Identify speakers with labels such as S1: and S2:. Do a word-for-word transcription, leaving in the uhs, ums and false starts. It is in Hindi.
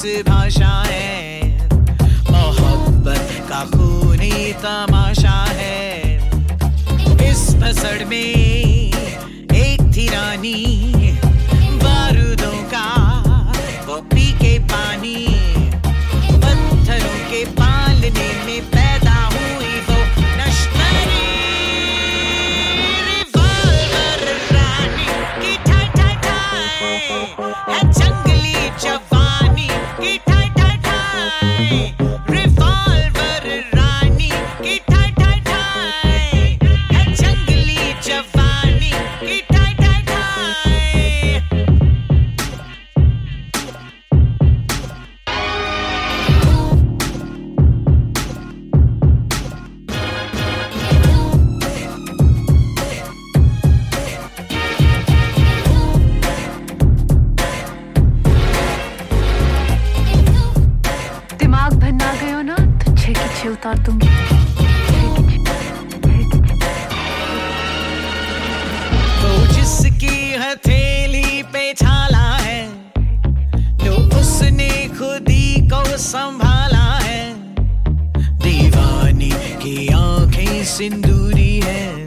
S1: भाषा है, मोहब्बत का खूनी तमाशा है। इस भसड़ में एक थी रानी, बारूदों का वो पी के पानी, पत्थरों के पालने में पैदा हुई वो नश्तरी। रिवॉल्वर रानी की ठाई ठाई ठाई, है जंगली जवानी की ठाई ठाई ठाई। रिवॉल्वर रानी की ठाई ठाई ठाई, है जंगली जवानी की ठाई ठाई ठाई।
S2: दिमाग भन्ना गयो ना तो छे की छे उतार दूंगी।
S1: वो जिसकी हथेली पे छाला है, जो उसने खुद ही को संभाला है। दीवानी की आंखें सिंदूरी है,